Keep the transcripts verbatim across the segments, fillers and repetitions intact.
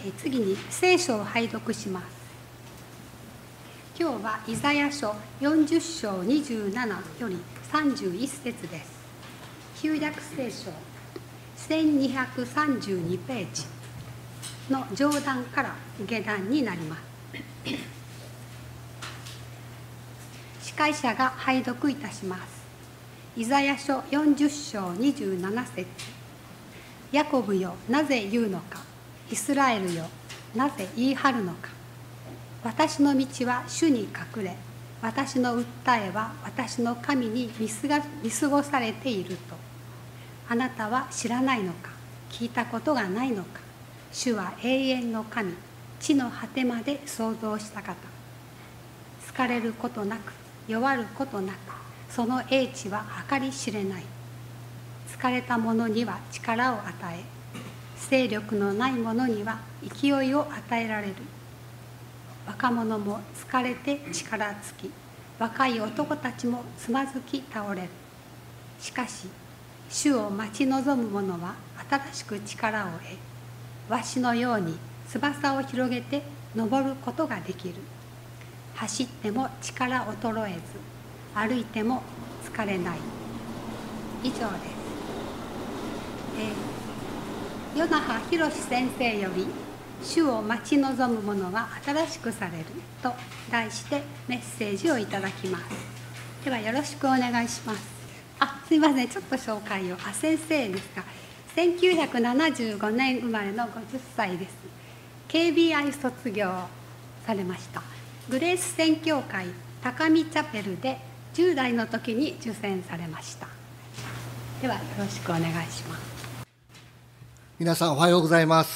次に聖書を拝読します。今日はイザヤ書よんじゅっ章にじゅうななよりさんじゅういっ節です。旧約聖書せんにひゃくさんじゅうにページの上段から下段になります。司会者が拝読いたします。イザヤ書よんじゅっ章にじゅうなな節。ヤコブよ、なぜ言うのか。イスラエルよ、なぜ言い張るのか。私の道は主に隠れ、私の訴えは私の神に見過ごされていると。あなたは知らないのか、聞いたことがないのか。主は永遠の神、地の果てまで創造した方。疲れることなく、弱ることなく、その英知は計り知れない。疲れた者には力を与え、勢力のない者には勢いを与えられる。若者も疲れて力尽き、若い男たちもつまずき倒れる。しかし、主を待ち望む者は新しく力を得、わしのように翼を広げて登ることができる。走っても力衰えず、歩いても疲れない。以上です。えー、与那覇博先生より主を待ち望む者は新しくされると題してメッセージをいただきます。ではよろしくお願いします。あ、すいません、ちょっと紹介を。あ、先生ですが、せんきゅうひゃくななじゅうごねん生まれのごじゅっさいです。ケービーアイ 卒業されました。グレース宣教会高見チャペルでじゅう代の時に受選されました。ではよろしくお願いします。 皆さんおはようございます。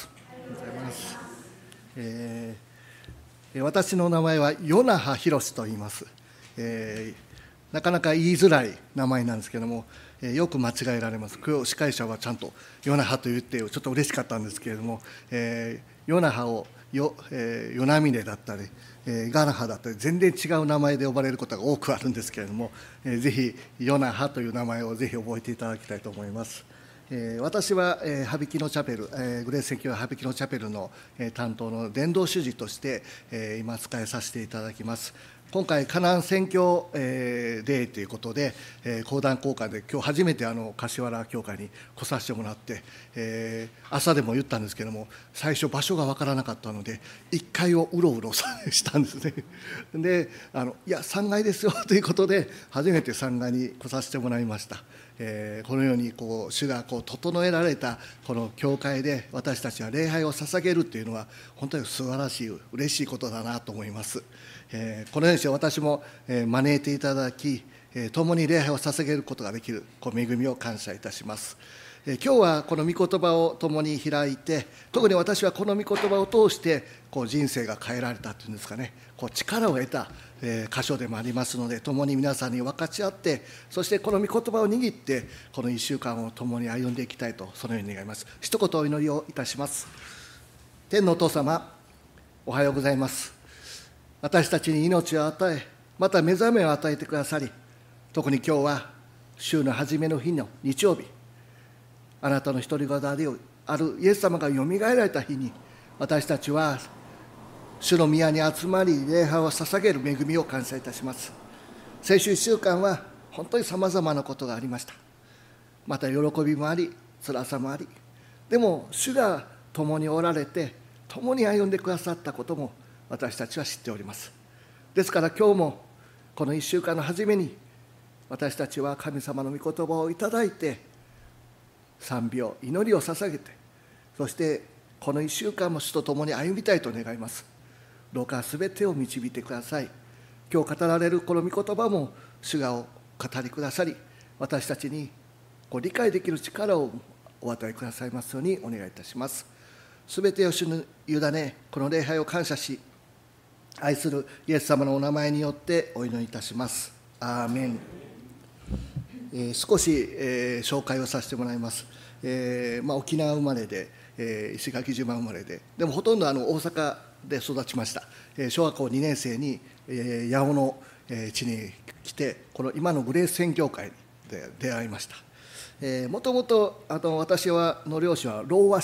えー、私の名前は与那覇博と言います。えー、なかなか言いづらい名前なんですけども、えー、よく間違えられます。今日司会者はちゃんと与那覇と言ってちょっと嬉しかったんですけれども、えー、与那覇をよ、えー、与那嶺だったり、えー、ガナハだったり全然違う名前で呼ばれることが多くあるんですけれども、えー、ぜひ与那覇という名前をぜひ覚えていただきたいと思います。えー、私は、えー、羽曳野チャペル、えー、グレース宣教会羽曳野チャペルの、えー、担当の伝道主事として、えー、今仕えさせていただきます。今回カナン宣教、えー、デーということで、えー、講談交換で今日初めてあの柏原教会に来させてもらって、えー、朝でも言ったんですけども、最初場所が分からなかったのでいっかいをうろうろしたんですね。で、あのいやさんがいですよということで初めてさんがいに来させてもらいました。えー、このようにこう主がこう整えられたこの教会で私たちは礼拝を捧げるというのは本当に素晴らしい嬉しいことだなと思います。えー、このようにして私も、えー、招いていただき、えー、共に礼拝を捧げることができるこう恵みを感謝いたします。えー、今日はこの御言葉を共に開いて、特に私はこの御言葉を通してこう人生が変えられたというんですかね、こう力を得たえー、箇所でもありますので、共に皆さんに分かち合って、そしてこの御言葉を握ってこのいっしゅうかんを共に歩んでいきたいと、そのように願います。一言お祈りをいたします。天のお父様、おはようございます。私たちに命を与え、また目覚めを与えてくださり、特に今日は週の初めの日の日曜日、あなたの一人子であるイエス様がよみがえられた日に、私たちは主の宮に集まり礼拝を捧げる恵みを感謝いたします。先週いっしゅうかんは本当にさまざまなことがありました。また喜びもあり辛さもあり、でも主が共におられて共に歩んでくださったことも私たちは知っております。ですから今日もこのいっしゅうかんの初めに私たちは神様の御言葉をいただいて賛美を祈りを捧げて、そしてこのいっしゅうかんも主と共に歩みたいと願います。どうかすべてを導いてください。今日語られるこの御言葉も主がお語りくださり、私たちにこう理解できる力をお与えくださいますようにお願いいたします。すべてを主に委ね、この礼拝を感謝し、愛するイエス様のお名前によってお祈りいたします。アーメン。えー、少し、えー、紹介をさせてもらいます。えーまあ、沖縄生まれで、えー、石垣島生まれで、でもほとんどあの大阪で育ちました。小学校にねん生に八尾の地に来て、この今のグレース宣教会で出会いました。もともと私はの両親はろう話者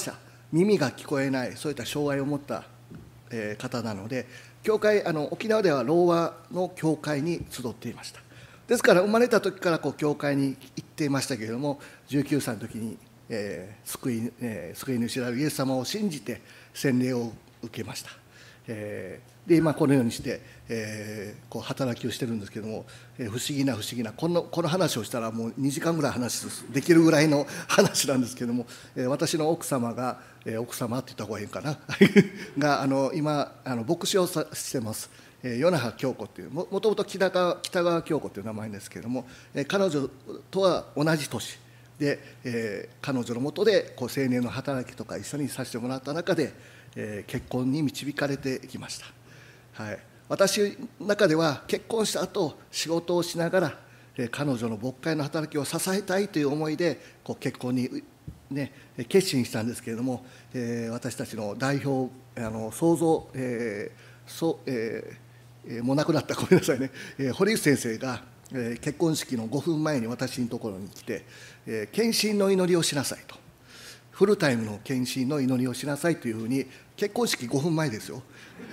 耳が聞こえない、そういった障害を持った、えー、方なので、教会あの沖縄ではろうあの教会に集っていました。ですから生まれた時からこう教会に行っていましたけれども、じゅうきゅうさいの時に、えー、救い、えー、救い主であるイエス様を信じて洗礼を受けました。えー、で今このようにして、えー、こう働きをしてるんですけども、えー、不思議な不思議なこのこの話をしたらもうにじかんぐらい話できるぐらいの話なんですけども、えー、私の奥様が、えー、奥様って言った方がいいかながあの今あの牧師をさしてます。与那覇京子という、もともと北川、北川京子という名前ですけれども、彼女とは同じ年で、えー、彼女のもとでこう青年の働きとか一緒にさせてもらった中で、えー、結婚に導かれてきました。はい、私の中では結婚した後仕事をしながら、えー、彼女の牧会の働きを支えたいという思いでこう結婚に、ね、決心したんですけれども、えー、私たちの代表あの創造、えーそえーもう亡くなったごめんなさいね、えー、堀内先生が、えー、結婚式のごふんまえに私のところに来て、えー、献身の祈りをしなさいと、フルタイムの献身の祈りをしなさいというふうに結婚式ごふんまえですよ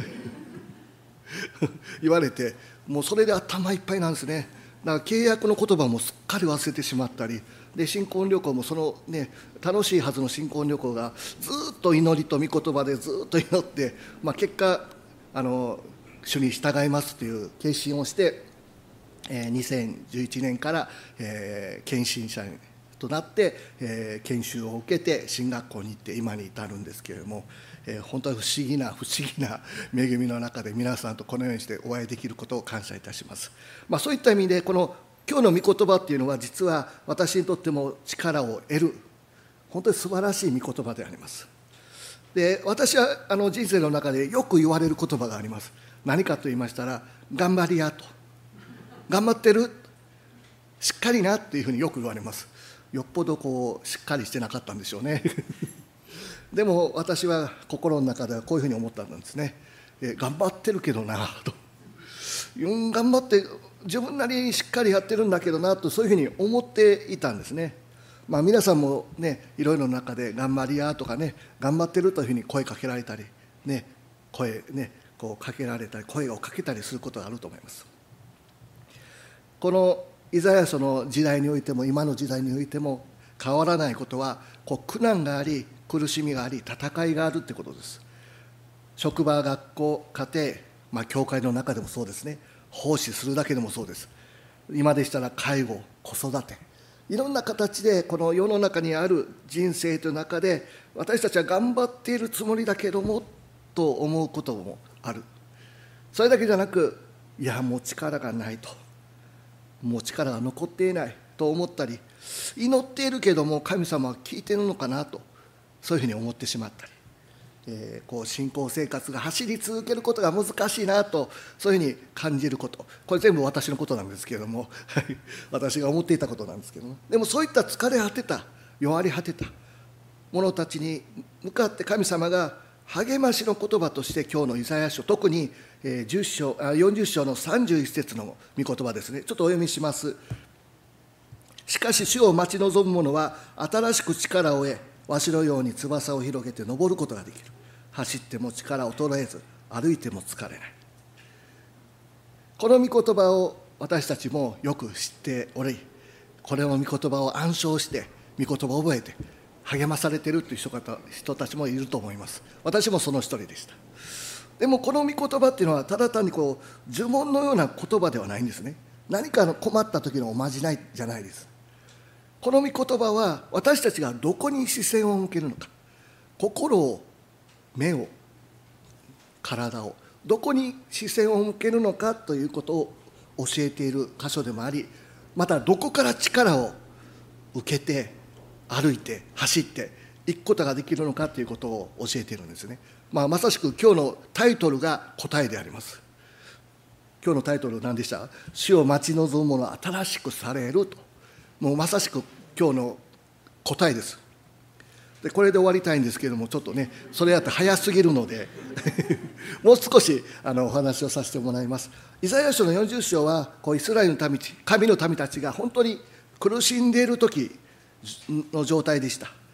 言われて、もうそれで頭いっぱいなんですね。だから契約の言葉もすっかり忘れてしまったりで、新婚旅行もその、ね、楽しいはずの新婚旅行がずっと祈りと御言葉でずっと祈って、まあ、結果あの主に従いますという決心をして、えー、にせんじゅういちねんから、えー、献身者となって、えー、研修を受けて進学校に行って今に至るんですけれども、えー、本当に不思議な不思議な恵みの中で皆さんとこのようにしてお会いできることを感謝いたします。まあ、そういった意味でこの今日の御言葉っていうのは実は私にとっても力を得る本当に素晴らしい御言葉であります。で、私はあの人生の中でよく言われる言葉があります。何かと言いましたら、頑張りやと、頑張ってる、しっかりなっていうふうによく言われます。よっぽどこうしっかりしてなかったんでしょうねでも私は心の中ではこういうふうに思ったんですね。え頑張ってるけどなと、うん、頑張って自分なりにしっかりやってるんだけどなと、そういうふうに思っていたんですね。まあ、皆さんもね、いろいろな中で頑張りやとかね、頑張ってるというふうに声かけられたりね、声ねこうかけられたり声をかけたりすることがあると思います。このイザヤ書の時代においても今の時代においても変わらないことは、こう苦難があり苦しみがあり戦いがあるってことです。職場、学校、家庭、まあ、教会の中でもそうですね、奉仕するだけでもそうです。今でしたら介護、子育て、いろんな形でこの世の中にある人生という中で私たちは頑張っているつもりだけどもと思うこともある。それだけじゃなく、いやもう力がないと、もう力が残っていないと思ったり、祈っているけども神様は聞いているのかなと、そういうふうに思ってしまったり、えー、こう信仰生活が走り続けることが難しいなと、そういうふうに感じること、これ全部私のことなんですけれども私が思っていたことなんですけども、でもそういった疲れ果てた、弱り果てた者たちに向かって神様が励ましの言葉として今日のイザヤ書、特にじゅっ章よんじゅっ章のさんじゅういち節の御言葉ですね、ちょっとお読みします。しかし主を待ち望む者は新しく力を得、わしのように翼を広げて登ることができる。走っても力衰えず、歩いても疲れない。この御言葉を私たちもよく知っており、これの御言葉を暗唱して御言葉を覚えて励まされているという人方人たちもいると思います。私もその一人でした。でもこの御言葉っていうのはただ単にこう呪文のような言葉ではないんですね。何かの困った時のおまじないじゃないです。この御言葉は私たちがどこに視線を向けるのか、心を、目を、体をどこに視線を向けるのかということを教えている箇所でもあり、またどこから力を受けて歩いて走っていくことができるのかということを教えているんですね。まあ、まさしく今日のタイトルが答えであります。今日のタイトルは何でした？主を待ち望む者は新しくされると。もうまさしく今日の答えです。でこれで終わりたいんですけれども、ちょっとねそれやって早すぎるのでもう少しあのお話をさせてもらいます。イザヤ書のよんじゅっ章はこうイスラエルの民、神の民たちが本当に苦しんでいる時の状態でした。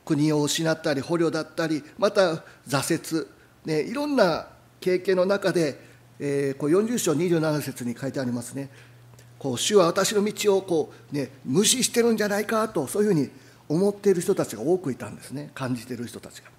国を失ったり捕虜だったり、また挫折、ね、いろんな経験の中で、えー、こうよんじゅう章にじゅうなな節に書いてありますね。こう主は私の道をこう、ね、無視してるんじゃないかと、そういうふうに思っている人たちが多くいたんですね。感じている人たちが。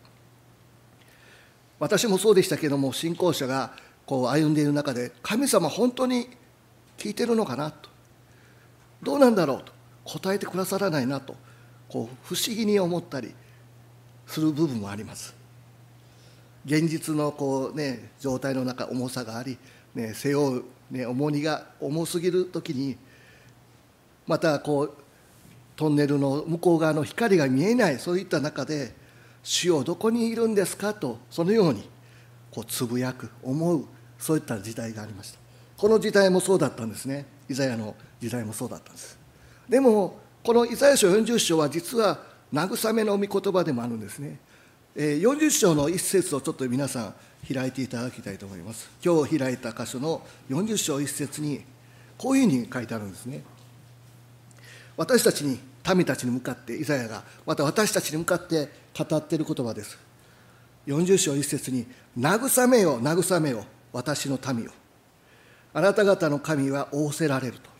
私もそうでしたけども、信仰者がこう歩んでいる中で、神様本当に聞いてるのかなと、どうなんだろうと、答えてくださらないなと、こう不思議に思ったりする部分もあります。現実のこう、ね、状態の中、重さがあり、ね、背負う、ね、重荷が重すぎるときに、またこうトンネルの向こう側の光が見えない、そういった中で、主よどこにいるんですかと、そのようにこうつぶやく、思う、そういった時代がありました。この時代もそうだったんですね。イザヤの時代もそうだったんです。でもこのイザヤ書よんじゅう章は実は慰めの御言葉でもあるんですね。よんじゅう章の一節をちょっと皆さん開いていただきたいと思います。今日開いた箇所のよんじゅう章一節にこういうふうに書いてあるんですね。私たちに、民たちに向かって、イザヤがまた私たちに向かって語っている言葉です。よんじゅう章一節に、慰めよ慰めよ私の民よ、あなた方の神は仰せられると。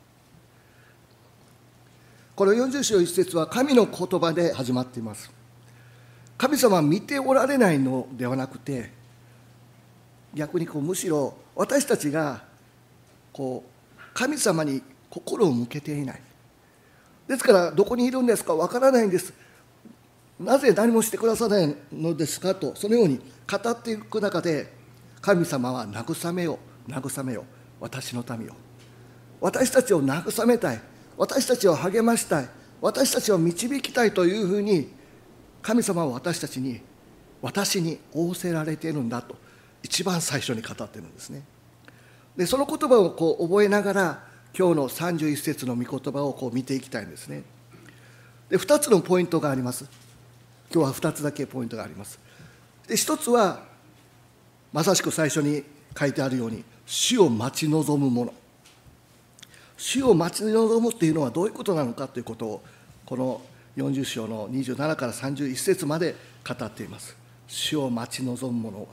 このよんじゅう章一節は神の言葉で始まっています。神様は見ておられないのではなくて、逆にこうむしろ私たちがこう神様に心を向けていない。ですからどこにいるんですかわからないんです。なぜ何もしてくださらないのですかと、そのように語っていく中で、神様は慰めよ慰めよ私の民よ、私たちを慰めたい、私たちを励ましたい、私たちを導きたいというふうに、神様は私たちに、私に仰せられているんだと、一番最初に語っているんですね。でその言葉をこう覚えながら、今日のさんじゅういち節の御言葉をこう見ていきたいんですね。でふたつのポイントがあります。今日はふたつだけポイントがあります。でひとつは、まさしく最初に書いてあるように、主を待ち望むもの。主を待ち望むっていうのはどういうことなのかということを、このよんじゅう章のにじゅうななからさんじゅういち節まで語っています。主を待ち望むものは、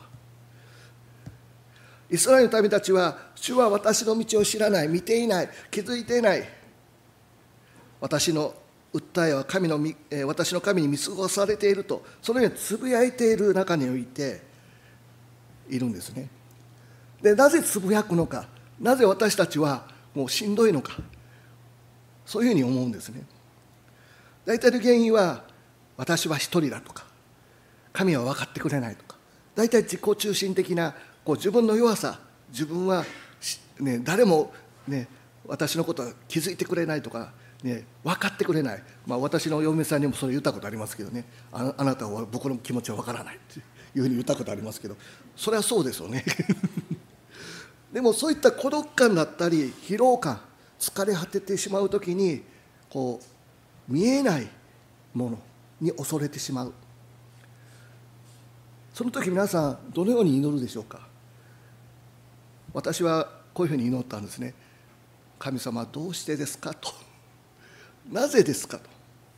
イスラエルの民たちは、主は私の道を知らない、見ていない、気づいていない、私の訴えは神の私の神に見過ごされていると、そのようにつぶやいている中においているんですね。でなぜつぶやくのか、なぜ私たちはもうしんどいのか、そういうふうに思うんですね。大体の原因は、私は一人だとか、神は分かってくれないとか、大体自己中心的なこう自分の弱さ、自分は、ね、誰も、ね、私のことは気づいてくれないとか、ね、分かってくれない、まあ、私の嫁さんにもそれ言ったことありますけどね、あ、あなたは僕の気持ちは分からないっていうふうに言ったことありますけど、それはそうですよねでもそういった孤独感だったり疲労感、疲れ果ててしまうときに、こう見えないものに恐れてしまう。その時皆さんどのように祈るでしょうか。私はこういうふうに祈ったんですね。神様どうしてですかと、なぜですかと。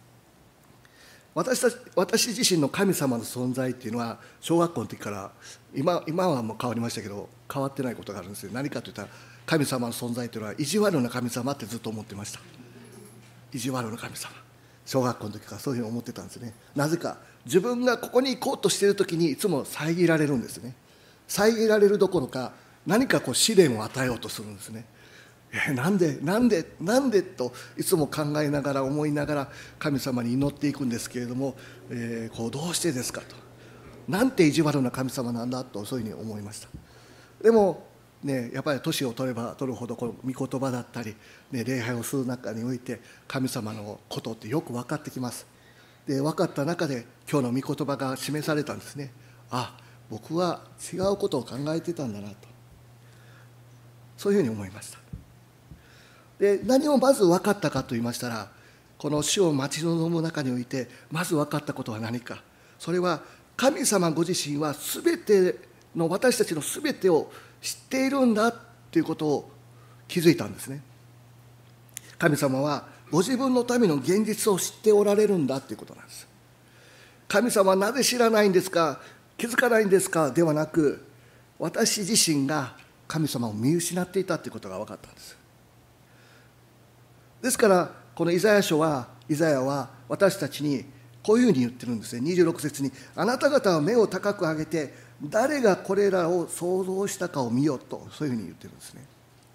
私たち私自身の神様の存在っていうのは、小学校の時から、今今はもう変わりましたけど、変わってないことがあるんですよ。何かといったら、神様の存在というのは意地悪な神様ってずっと思ってました。意地悪な神様、小学校の時からそういうふうに思ってたんですね。なぜか、自分がここに行こうとしている時にいつも遮られるんですね。遮られるどころか、何かこう試練を与えようとするんですね。えなんでなんでなんでといつも考えながら思いながら神様に祈っていくんですけれども、えー、こうどうしてですかと、なんて意地悪な神様なんだと、そういうふうに思いました。でもね、やっぱり年を取れば取るほど、この御言葉だったり、ね、礼拝をする中において神様のことってよく分かってきます。で分かった中で今日の御言葉が示されたんですね。あ、僕は違うことを考えてたんだなと、そういうふうに思いました。で何をまず分かったかと言いましたら、この主を待ち望む中においてまず分かったことは何か。それは神様ご自身は全ての、私たちの全てを知っているんだということを気づいたんですね。神様はご自分の民の現実を知っておられるんだということなんです。 神様はなぜ知らないんですか、気づかないんですかではなく、私自身が神様を見失っていたということが分かったんです。ですからこのイザヤ書は、イザヤは私たちにこういうふうに言ってるんですね。にじゅうろく節に、あなた方は目を高く上げて誰がこれらを創造したかを見よと、そういうふうに言ってるんですね。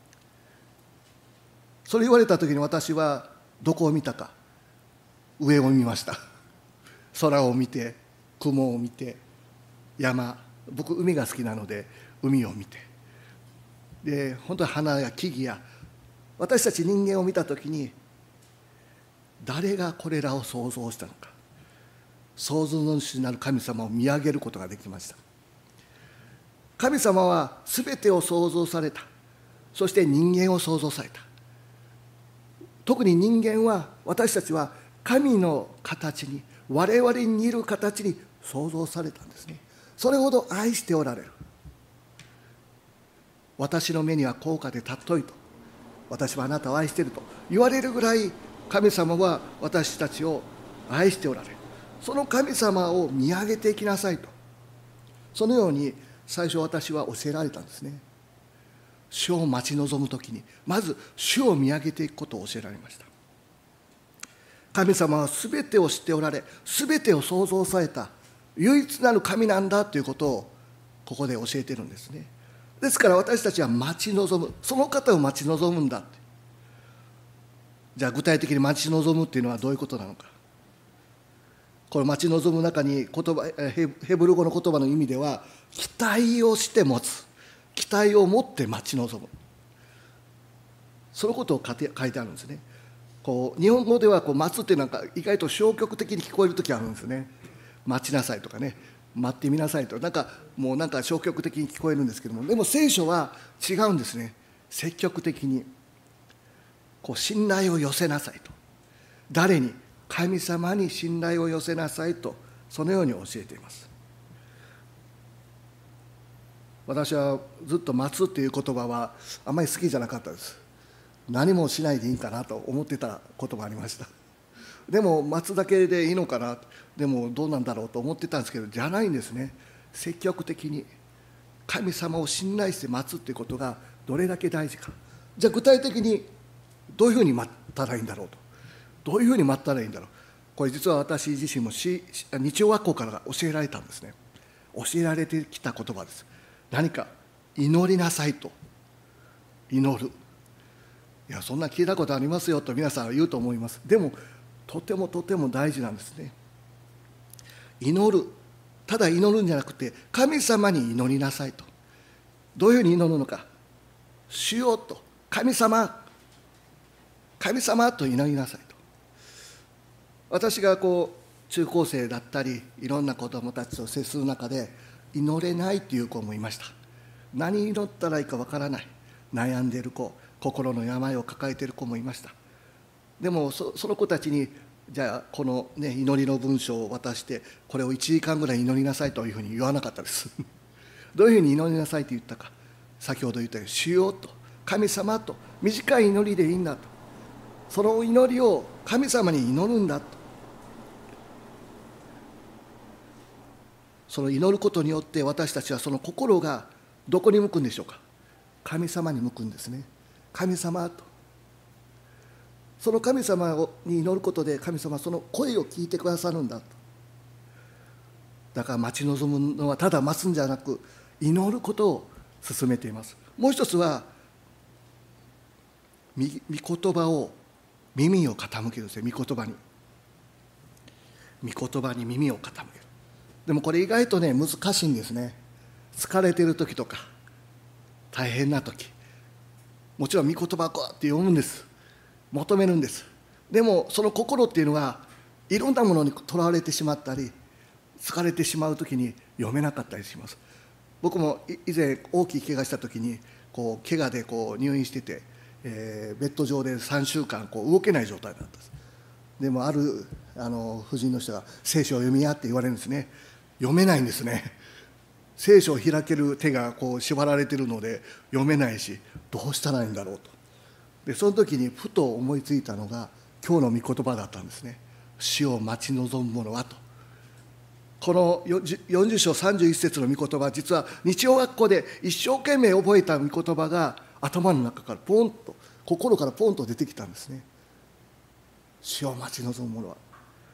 それ言われた時に私はどこを見たか、上を見ました。空を見て、雲を見て、山、僕海が好きなので海を見て、で本当に花や木々や、私たち人間を見た時に誰がこれらを創造したのか、創造主なる神様を見上げることができました。神様はすべてを創造された。そして人間を創造された。特に人間は、私たちは神の形に、我々に似る形に創造されたんですね。それほど愛しておられる。私の目には高価で尊いと、私はあなたを愛していると言われるぐらい、神様は私たちを愛しておられる。その神様を見上げていきなさいと、そのように最初私は教えられたんですね。主を待ち望むときに、まず主を見上げていくことを教えられました。神様はすべてを知っておられ、すべてを創造された唯一なる神なんだということをここで教えているんですね。ですから私たちは待ち望む、その方を待ち望むんだって。じゃあ具体的に待ち望むっていうのはどういうことなのか。この待ち望む中に言葉、ヘブル語の言葉の意味では、期待をして持つ、期待を持って待ち望む、そのことを書いてあるんですね。こう日本語ではこう待つってなんか意外と消極的に聞こえるときあるんですね。待ちなさいとかね、待ってみなさいと、なんかもうなんか消極的に聞こえるんですけども、でも聖書は違うんですね。積極的にこう信頼を寄せなさいと。誰に？神様に信頼を寄せなさいと、そのように教えています。私はずっと待つっていう言葉はあまり好きじゃなかったです。何もしないでいいかなと思ってたこともありました。でも待つだけでいいのかな、でもどうなんだろうと思ってたんですけど、じゃないんですね。積極的に神様を信頼して待つっていうことがどれだけ大事か。じゃあ具体的にどういうふうに待ったらいいんだろうと、どういうふうに待ったらいいんだろう。これ実は私自身も日曜学校から教えられたんですね。教えられてきた言葉です。何か祈りなさいと。祈る。いや、そんな聞いたことありますよと皆さんは言うと思います。でもとてもとても大事なんですね。祈る。ただ祈るんじゃなくて、神様に祈りなさいと。どういうふうに祈るのか。主よと、神様、神様と祈りなさいと。私がこう中高生だったり、いろんな子どもたちと接する中で、祈れないという子もいました。何祈ったらいいかわからない、悩んでいる子、心の病を抱えている子もいました。でも そ, その子たちに、じゃあこの、ね、祈りの文章を渡して、これをいちじかんぐらい祈りなさいというふうに言わなかったですどういうふうに祈りなさいと言ったか。先ほど言ったように、主よと、神様と、短い祈りでいいんだと。その祈りを神様に祈るんだと。その祈ることによって私たちはその心がどこに向くんでしょうか。神様に向くんですね。神様と。その神様に祈ることで、神様はその声を聞いてくださるんだと。だから待ち望むのはただ待つんじゃなく、祈ることを進めています。もう一つは、御言葉を、耳を傾けるんですよ。御言葉に。御言葉に耳を傾ける。でもこれ意外とね、難しいんですね。疲れてる時とか、大変な時、もちろん御言葉をこうやって読むんです。求めるんです。でもその心っていうのはいろんなものにとらわれてしまったり、疲れてしまう時に読めなかったりします。僕も以前大きい怪我した時に、こう怪我でこう入院してて、えー、ベッド上でさんしゅうかんこう動けない状態だったんです。でもあるあの婦人の人が聖書を読みやって言われるんですね。読めないんですね。聖書を開ける手がこう縛られているので読めないし、どうしたらいいんだろうと。でその時にふと思いついたのが今日の御言葉だったんですね。死を待ち望む者はと。 このよんじゅっ章さんじゅういち節の御言葉、実は日曜学校で一生懸命覚えた御言葉が頭の中からポンと、心からポンと出てきたんですね。主を待ち望む者は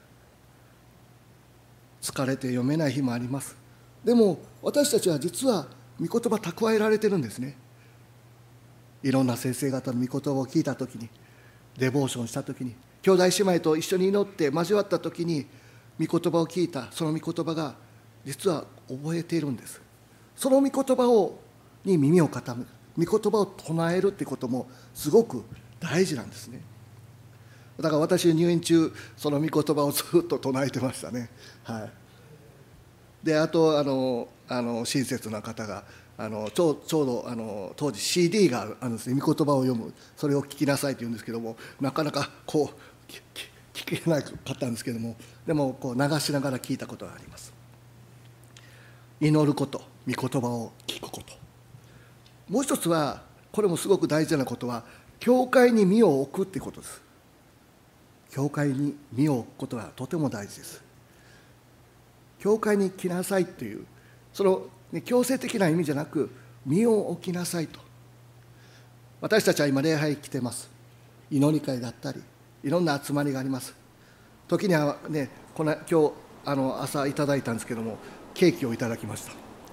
疲れて読めない日もあります。でも私たちは実は御言葉蓄えられてるんですね。いろんな先生方の御言葉を聞いたときに、デボーションしたときに、兄弟姉妹と一緒に祈って交わったときに、御言葉を聞いたその御言葉が実は覚えているんです。その御言葉をに耳を傾ける、御言葉を唱えるということもすごく大事なんですね。だから私入院中その御言葉をずっと唱えてましたね。はい、であとあのあの親切な方があのちょうちょうどあの当時 シーディー があるんですね。御言葉を読む、それを聞きなさいと言うんですけども、なかなかこう聞けなかったんですけども、でもこう流しながら聞いたことがあります。祈ること、御言葉を聞くこと。もう一つは、これもすごく大事なことは、教会に身を置くってことです。教会に身を置くことはとても大事です。教会に来なさいという、その、ね、強制的な意味じゃなく、身を置きなさいと。私たちは今礼拝来てます。祈り会だったり、いろんな集まりがあります。時にはね、この今日あの朝いただいたんですけども、ケーキをいただきました。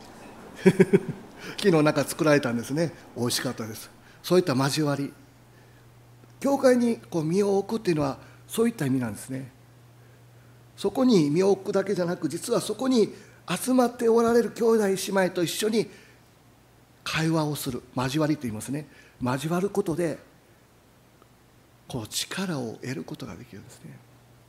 昨日なんか作られたんですね。美味しかったです。そういった交わり、教会にこう身を置くっていうのはそういった意味なんですね。そこに身を置くだけじゃなく、実はそこに集まっておられる兄弟姉妹と一緒に会話をする、交わりと言いますね。交わることでこう力を得ることができるんですね。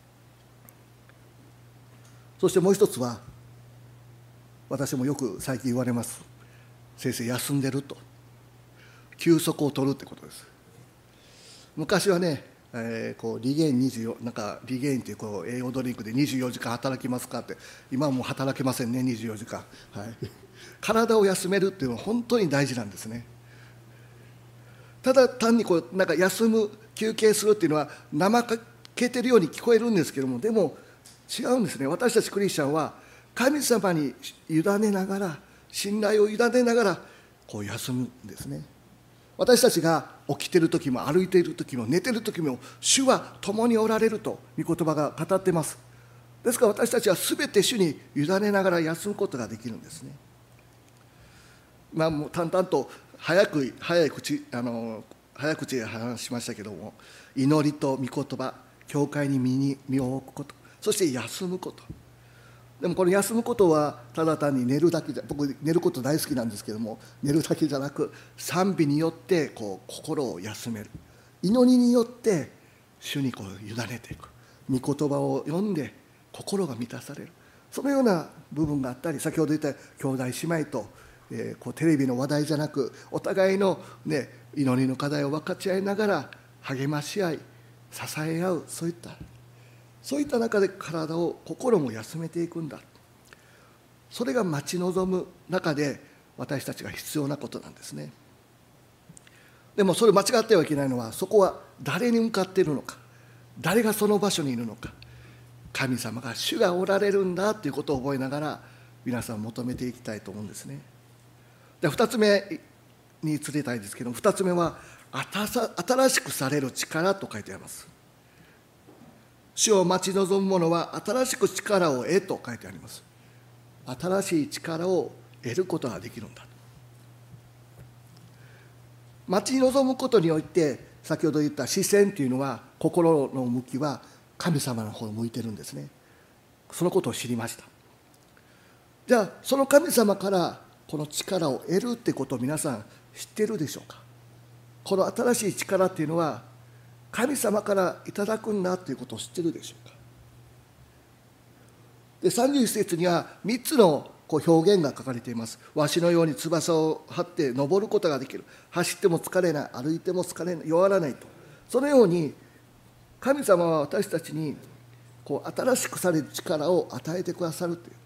そしてもう一つは、私もよく最近言われます。先生休んでると、休息を取るってことです。昔はね、えー、こうリゲインにじゅうよなんかリゲインっていうこう栄養ドリンクでにじゅうよじかん働きますかって、今はもう働けませんね、にじゅうよじかん、はい、体を休めるっていうのは本当に大事なんですね。ただ単にこうなんか休む、休憩するっていうのは怠けてるように聞こえるんですけども、でも違うんですね。私たちクリスチャンは神様に委ねながら、信頼を委ねながらこう休むんですね。私たちが起きている時も歩いている時も寝ている時も、主は共におられると御言葉が語っています。ですから私たちはすべて主に委ねながら休むことができるんですね。まあもう淡々と早く早い口あの早口で話しましたけども、祈りと御言葉、教会に身に身を置くこと、そして休むこと。でもこの休むことはただ単に寝るだけじゃ、僕寝ること大好きなんですけども、寝るだけじゃなく、賛美によってこう心を休める、祈りによって主にこう委ねていく、御言葉を読んで心が満たされる、そのような部分があったり、先ほど言った兄弟姉妹と、えー、こうテレビの話題じゃなく、お互いの、ね、祈りの課題を分かち合いながら励まし合い支え合う、そういったそういった中で体を心も休めていくんだ。それが待ち望む中で私たちが必要なことなんですね。でもそれ間違ってはいけないのは、そこは誰に向かっているのか、誰がその場所にいるのか、神様が主がおられるんだということを覚えながら皆さん求めていきたいと思うんですね。でふたつめに移りたいですけど、ふたつめは新しくされる力と書いてあります。主を待ち望む者は新しく力を得と書いてあります。新しい力を得ることができるんだ。待ち望むことにおいて、先ほど言った視線というのは、心の向きは神様の方を向いてるんですね。そのことを知りました。じゃあその神様からこの力を得るってことを皆さん知っているでしょうか。この新しい力っていうのは神様からいただくんだということを知っているでしょうか。でさんじゅういち節にはみっつのこう表現が書かれています。わしのように翼を張って登ることができる。走っても疲れない。歩いても疲れない。弱らないと。そのように神様は私たちにこう新しくされる力を与えてくださるという。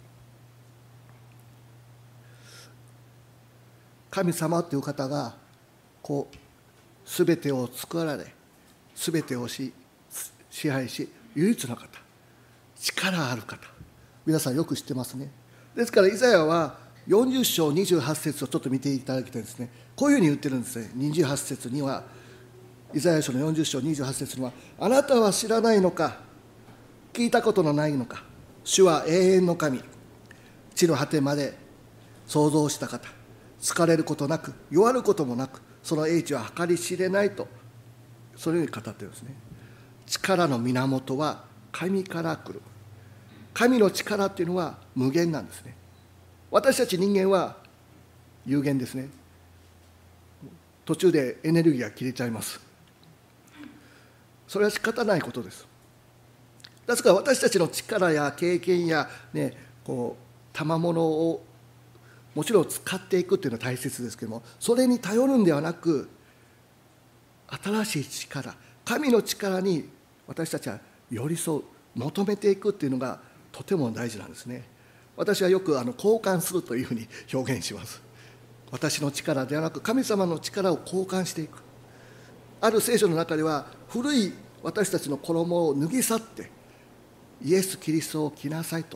神様という方がこう全てを作られ、全てをし支配し、唯一の方、力ある方、 皆さんよく知ってますね。ですからイザヤはよんじゅっ章にじゅうはち節をちょっと見ていただきたいですね。こういうふうに言ってるんですね。にじゅうはち節には、イザヤ書のよんじゅっ章にじゅうはち節には、あなたは知らないのか、聞いたことのないのか、主は永遠の神、地の果てまで創造した方、疲れることなく弱ることもなく、その英知は計り知れないと、そういうふうに語っているんですね。力の源は神から来る。神の力っていうのは無限なんですね。私たち人間は有限ですね。途中でエネルギーが切れちゃいます。それは仕方ないことです。ですから私たちの力や経験や、ね、こう賜物をもちろん使っていくっていうのは大切ですけども、それに頼るんではなく、新しい力、神の力に私たちは寄り添う、求めていくっていうのがとても大事なんですね。私はよくあの交換するというふうに表現します。私の力ではなく神様の力を交換していく。ある聖書の中では、古い私たちの衣を脱ぎ去ってイエス・キリストを着なさいと。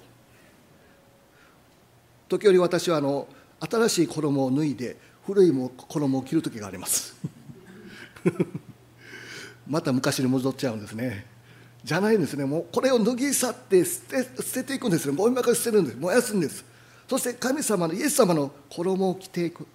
時折私はあの新しい衣を脱いで古い衣を着る時がありますまた昔に戻っちゃうんですね。じゃないんですね。もうこれを脱ぎ去って捨て、捨てていくんですね。ゴミ箱に捨てるんです。燃やすんです。そして神様のイエス様の衣を着ていく。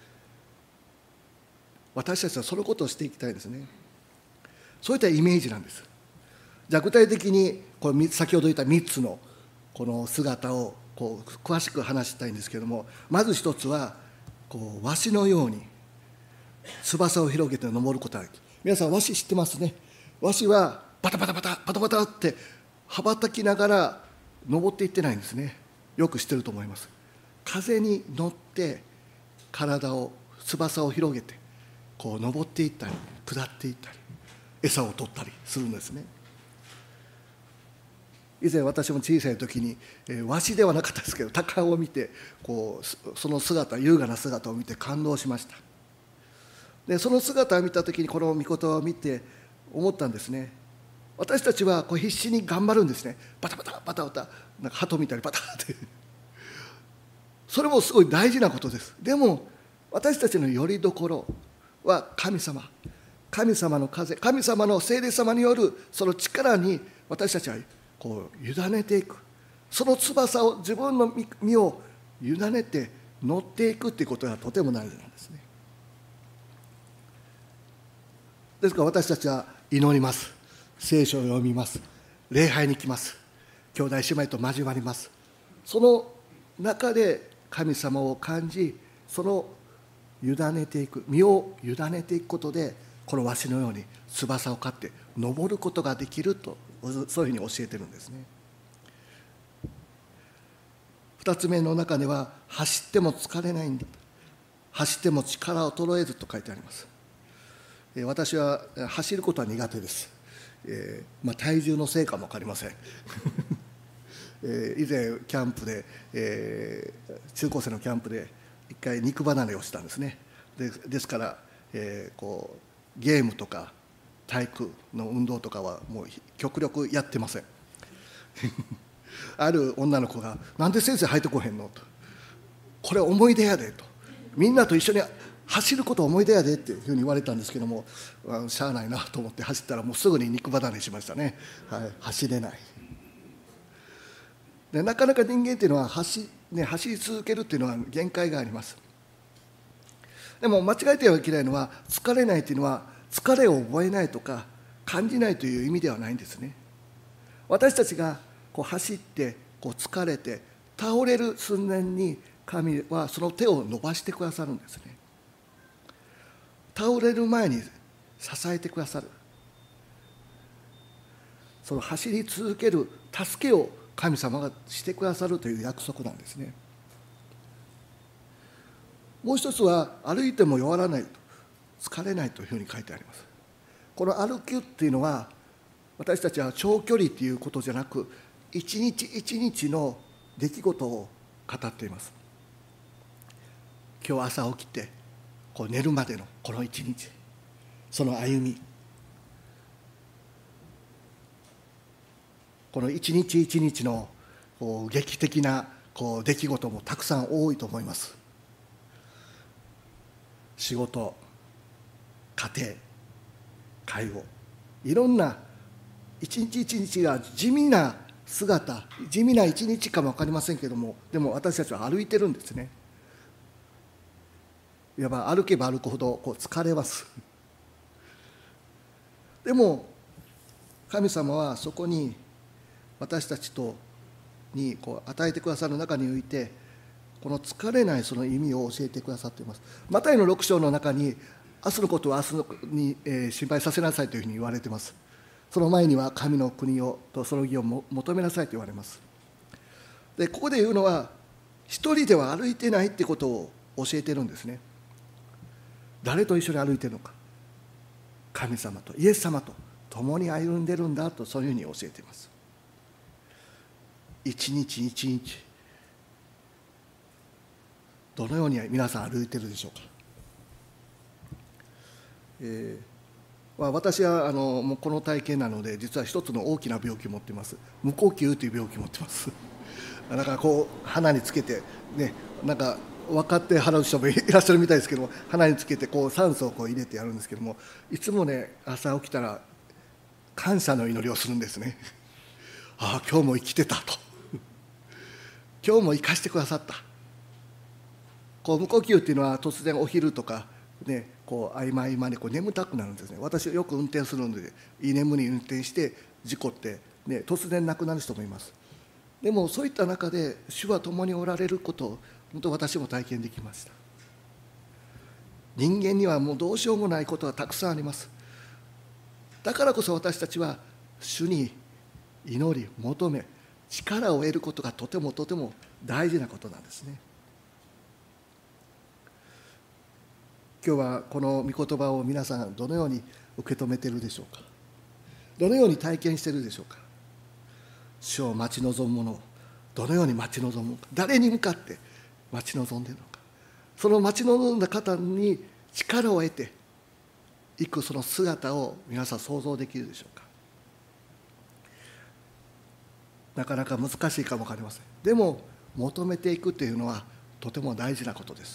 私たちはそのことをしていきたいですね。そういったイメージなんです。じゃあ具体的にこれ先ほど言ったみっつのこの姿をこう詳しく話したいんですけれども、まず一つはこうワシのように翼を広げて登ることができる。皆さんワシ知ってますね。ワシはバタバタバタバタバタって羽ばたきながら登っていってないんですね。よく知ってると思います。風に乗って体を翼を広げてこう登っていったり下っていったり餌を取ったりするんですね。以前私も小さい時に、えー、ワシではなかったですけど鷹を見てこうその姿、優雅な姿を見て感動しました。でその姿を見た時にこの御言葉を見て思ったんですね。私たちはこう必死に頑張るんですね。バタバタバタバタ、なんか鳩みたいにバタってそれもすごい大事なことです。でも私たちの拠り所は神様、神様の風、神様の聖霊様によるその力に私たちはこう委ねていく。その翼を、自分の身を委ねて乗っていくということがとても大事なんですね。ですから私たちは祈ります。聖書を読みます。礼拝に来ます。兄弟姉妹と交わります。その中で神様を感じ、その委ねていく、身を委ねていくことで、このわしのように翼を飼って登ることができると、そういうふうに教えてるんですね。二つ目の中では、走っても疲れないんだ、走っても力を衰えずと書いてあります。私は走ることは苦手です。えーまあ、体重のせいかも分かりません、えー、以前キャンプで、えー、中高生のキャンプで一回肉離れをしたんですね。でですから、えー、こうゲームとか体育の運動とかはもう極力やってませんある女の子が「なんで先生入ってこへんの?」と「これ思い出やで」と「みんなと一緒に走ること思い出やで」っていうふうに言われたんですけども、しゃあないなと思って走ったらもうすぐに肉離れしましたね、はい、走れないで。なかなか人間っていうのは 走,、ね、走り続けるっていうのは限界があります。でも間違えてはいけないのは、疲れないっていうのは疲れを覚えないとか感じないという意味ではないんですね。私たちがこう走ってこう疲れて倒れる寸前に神はその手を伸ばしてくださるんですね。倒れる前に支えてくださる、その走り続ける助けを神様がしてくださるという約束なんですね。もう一つは、歩いても弱らないと、疲れないというふうに書いてあります。この歩きっていうのは、私たちは長距離ということじゃなく、一日一日の出来事を語っています。今日朝起きてこう寝るまでのこの一日、その歩み、この一日一日のこう劇的なこう出来事もたくさん多いと思います。仕事、家庭、介護、いろんな一日一日が地味な姿、地味な一日かも分かりませんけれども、でも私たちは歩いてるんですね。いわば歩けば歩くほどこう疲れます。でも神様はそこに私たちとにこう与えてくださる中において、この疲れないその意味を教えてくださっています。マタイのろく章の中に、明日のことは明日に、えー、心配させなさいというふうに言われています。その前には神の国をとその義をも求めなさいと言われます。でここで言うのは、一人では歩いてないってことを教えてるんですね。誰と一緒に歩いているのか、神様とイエス様と共に歩んでるんだと、そういうふうに教えています。一日一日どのように皆さん歩いているでしょうか。えーまあ、私はあのもうこの体験なので、実は一つの大きな病気を持っています。無呼吸という病気を持っています。だからこう鼻につけてね、なんか分かって払う人もいらっしゃるみたいですけども、鼻につけてこう酸素をこう入れてやるんですけども、いつもね、朝起きたら感謝の祈りをするんですね。ああ、今日も生きてたと、今日も生かしてくださった。こう無呼吸っていうのは、突然お昼とかね、こう合間合間にこう眠たくなるんですね。私よく運転するので、居眠りに運転して事故って、ね、突然亡くなる人もいます。でもそういった中で主は共におられることを本当私も体験できました。人間にはもうどうしようもないことがたくさんあります。だからこそ私たちは主に祈り求め、力を得ることがとてもとても大事なことなんですね。今日はこの御言葉を皆さんどのように受け止めているでしょうか。どのように体験しているでしょうか。主を待ち望むものをどのように待ち望むか、誰に向かって待ち望んでいるのか、その待ち望んだ方に力を得ていくその姿を皆さん想像できるでしょうか。なかなか難しいかもわかりません。でも求めていくというのはとても大事なことです。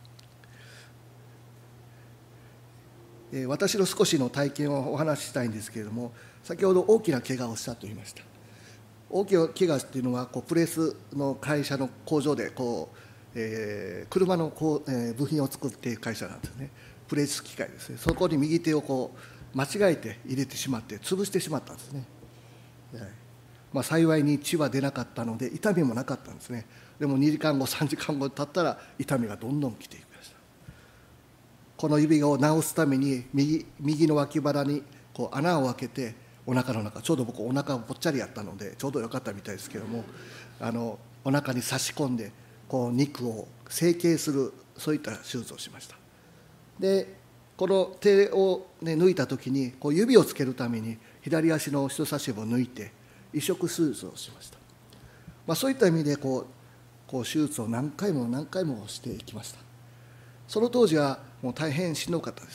私の少しの体験をお話ししたいんですけれども、先ほど大きな怪我をしたと言いました。大きな怪我っていうのはこうプレスの会社の工場でこう、えー、車のこう、えー、部品を作っている会社なんですね。プレス機械ですね。そこに右手をこう間違えて入れてしまって潰してしまったんですね。はい、まあ、幸いに血は出なかったので痛みもなかったんですね。でもにじかんごさんじかんご経ったら痛みがどんどん来ていきました。この指を治すために 右, 右の脇腹にこう穴を開けて、お腹の中、ちょうど僕お腹がぽっちゃりやったのでちょうどよかったみたいですけども、あのお腹に差し込んでこう肉を成形する、そういった手術をしました。でこの手を、ね、抜いた時にこう指をつけるために左足の人差し指を抜いて移植手術をしました。まあ、そういった意味でこうこう手術を何回も何回もしていきました。その当時はもう大変しんどかったです。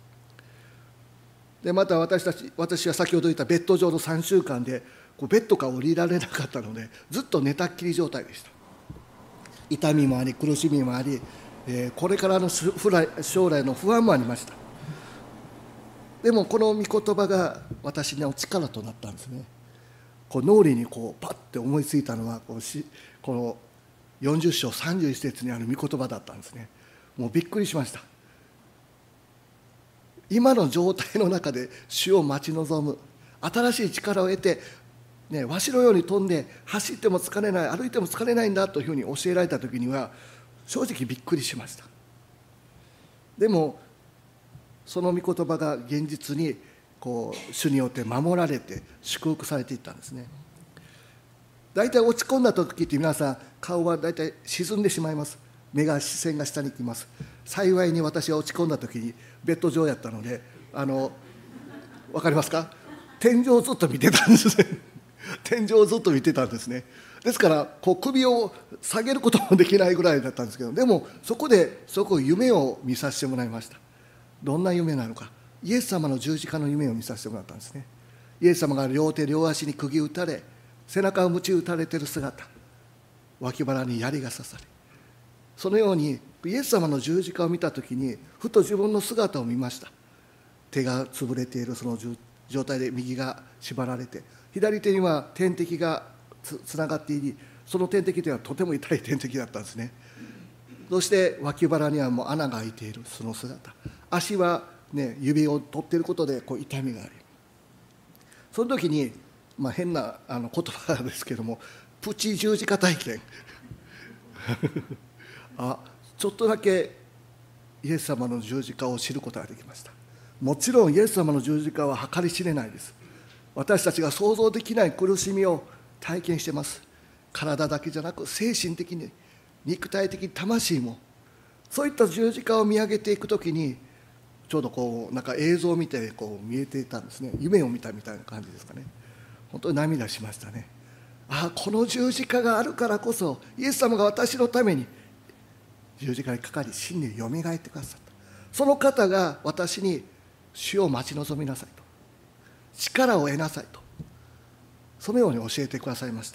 でまた私たち私は先ほど言ったベッド上のさんしゅうかんでこうベッドから降りられなかったので、ずっと寝たっきり状態でした。痛みもあり苦しみもあり、えー、これからの将来の不安もありました。でもこの御言葉が私の力となったんですね。こう脳裏にこうパッて思いついたのはこうしこのよんじゅっ章さんじゅういち節にある御言葉だったんですね。もうびっくりしました。今の状態の中で主を待ち望む、新しい力を得て、ね、わしのように飛んで走っても疲れない、歩いても疲れないんだというふうに教えられた時には正直びっくりしました。でもその御言葉が現実にこう主によって守られて祝福されていったんですね。大体落ち込んだ時って皆さん顔は大体沈んでしまいます。目が視線が下に来ます。幸いに私が落ち込んだ時にベッド上やったので、あの分かりますか、天井をずっと見てたんですね。天井をずっと見てたんですね。ですからこう首を下げることもできないぐらいだったんですけど、でもそこでそこ夢を見させてもらいました。どんな夢なのか、イエス様の十字架の夢を見させてもらったんですね。イエス様が両手両足に釘打たれ背中を鞭打たれている姿、脇腹に槍が刺され、そのようにイエス様の十字架を見たときに、ふと自分の姿を見ました。手が潰れているその状態で右が縛られて、左手には点滴が つ, つながっていり、その点滴というのはとても痛い点滴だったんですね。そして脇腹にはもう穴が開いているその姿、足は、ね、指を取っていることでこう痛みがあり、その時に、まあ、変なあの言葉ですけども、プチ十字架体験あ、ちょっとだけイエス様の十字架を知ることができました。もちろんイエス様の十字架は計り知れないです。私たちが想像できない苦しみを体験しています。体だけじゃなく精神的に、肉体的に、魂も。そういった十字架を見上げていくときに、ちょうどこうなんか映像を見てこう見えていたんですね。夢を見たみたいな感じですかね。本当に涙しましたね。ああ、この十字架があるからこそ、イエス様が私のために十字架にかかり、死んでよみがえってくださった。その方が私に主を待ち望みなさいと、力を得なさいと、そのように教えてくださいました。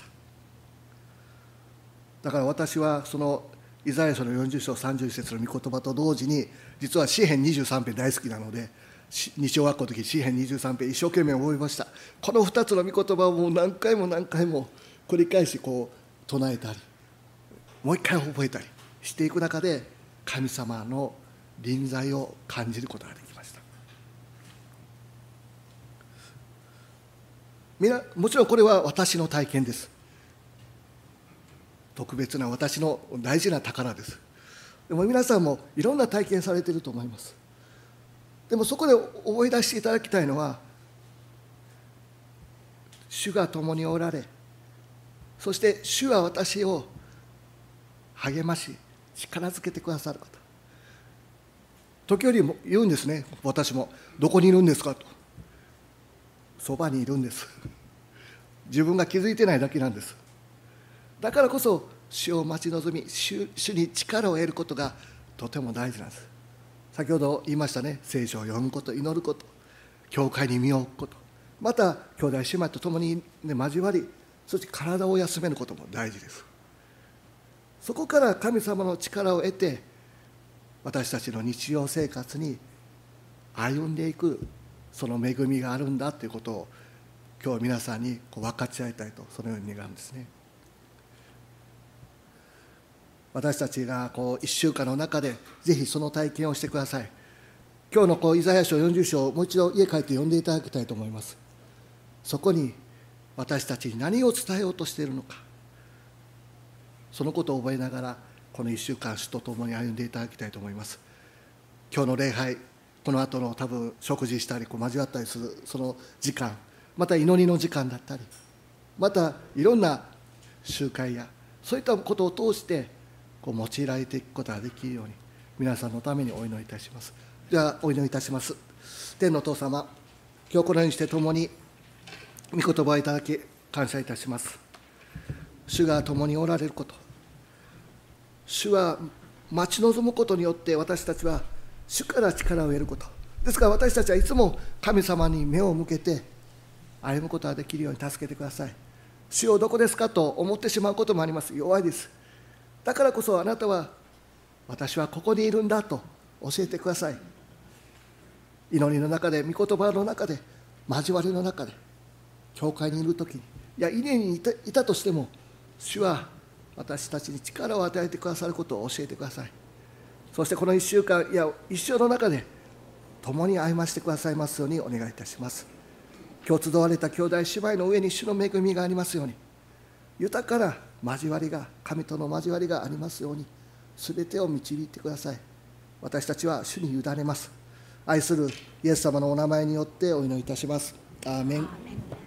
だから私はそのイザヤ書のよんじゅっ章さんじゅういち節の御言葉と同時に、実は詩編にじゅうさん編大好きなので、日曜学校の時詩編にじゅうさん編一生懸命覚えました。このふたつの御言葉をもう何回も何回も繰り返しこう唱えたり、もう一回覚えたりしていく中で、神様の臨在を感じることができました。みなもちろんこれは私の体験です。特別な私の大事な宝です。でも皆さんもいろんな体験されていると思います。でもそこで思い出していただきたいのは、主が共におられ、そして主は私を励まし力づけてくださること。時折も言うんですね。私もどこにいるんですかと。そばにいるんです。自分が気づいてないだけなんです。だからこそ主を待ち望み、 主, 主に力を得ることがとても大事なんです。先ほど言いましたね。聖書を読むこと、祈ること、教会に身を置くこと、また兄弟姉妹と共に、ね、交わり、そして体を休めることも大事です。そこから神様の力を得て、私たちの日常生活に歩んでいく、その恵みがあるんだということを今日皆さんにこう分かち合いたいと、そのように願うんですね。私たちがこういっしゅうかんの中でぜひその体験をしてください。今日のこうイザヤ書よんじゅう章をもう一度家帰って読んでいただきたいと思います。そこに私たちに何を伝えようとしているのか、そのことを覚えながらこのいっしゅうかん主と共に歩んでいただきたいと思います。今日の礼拝、この後の多分食事したりこう交わったりするその時間、また祈りの時間だったり、またいろんな集会やそういったことを通してこう用いられていくことができるように、皆さんのためにお祈りいたします。ではお祈りいたします。天のお父様、今日このようにして共に御言葉をいただき感謝いたします。主が共におられること、主は待ち望むことによって私たちは主から力を得ることですから、私たちはいつも神様に目を向けて歩むことができるように助けてください。主よどこですかと思ってしまうこともあります。弱いです。だからこそあなたは私はここにいるんだと教えてください。祈りの中で、御言葉の中で、交わりの中で、教会にいるときに、いや家にい た, いたとしても、主は私たちに力を与えてくださることを教えてください。そしてこのいっしゅうかん、いや一生の中で共に歩ませてくださいますようにお願いいたします。今日集われた兄弟姉妹の上に主の恵みがありますように、豊かな交わりが、神との交わりがありますように、すべてを導いてください。私たちは主に委ねます。愛するイエス様のお名前によってお祈りいたします。アーメン。